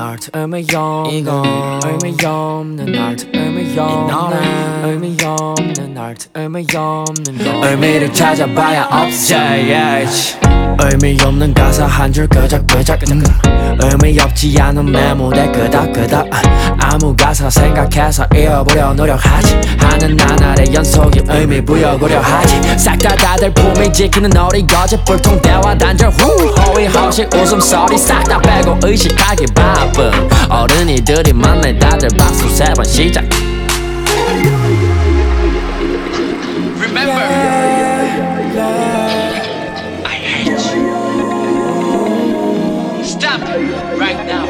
art 의미 없는 의미 없는 art 의미 없는 의미 없는 art 의미 없는 것 의미를 찾아봐야 없어 의미 없는 가사 한 줄 끄적끄적 의미 없지 않은 메모대 끄덕끄덕 아무 가사 생각해서 이어보려 노력하지 하는 나날의 연속이 의미 부여구려 하지 싹 다 다들 품위 지키는 어리 거짓 불통 대화 단절 후 호의 허식 웃음소리 싹 다 빼고 의식하기 바쁜 어른이들이 만나 다들 박수 세 번 시작 Remember, I hate you. Stop right now.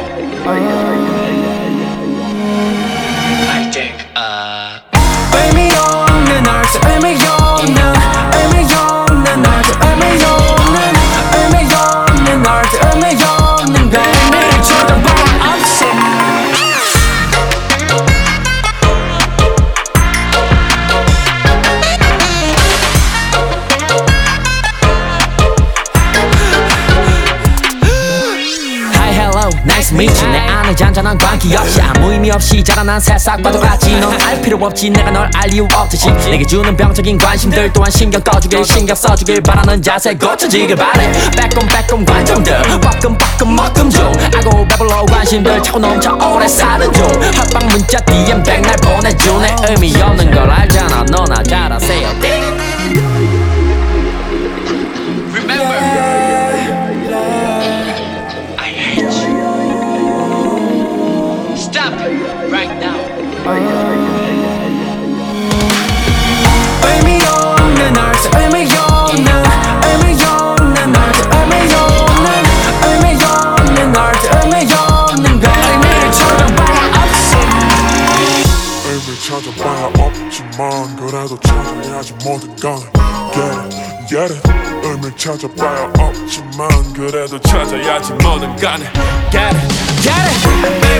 I think, 의미 없는 art 의미 없는 의미 없는 art 의미 없는 의미 없는 art 의미 없는 것 의미를 찾아봐야 없어 Hi hello nice to meet you 내 안에 잔잔한 관계 없이 아무 의미 없이 자라난 새싹과도 같이 넌 알 필요 없지 내가 널 알 이유 없듯이 내게 주는 병적인 관심들 또한 신경 꺼주길 신경 써주길 바라는 자세 고쳐지길 바래 빼꼼빼꼼 관종들 뻐끔뻐끔 먹금 중 알고 배불러 관심들 차고 넘쳐 오래 사는 중 합방 문자 DM 백날 보내주네 의미 없는 걸 알잖아 너나 잘하세요 remember, I hate you. Stop right now. 의미 없는 art 의미 없는 의미 없는 art 의미 없는 의미 없는 art 의미 없는 것 의미를 찾아봐야 없어 의미 찾아봐야 없지만 그래도 찾아야지 모든 건 Get it 의미 찾아봐야 없지만 그래도 찾아야지 모든 건 Get it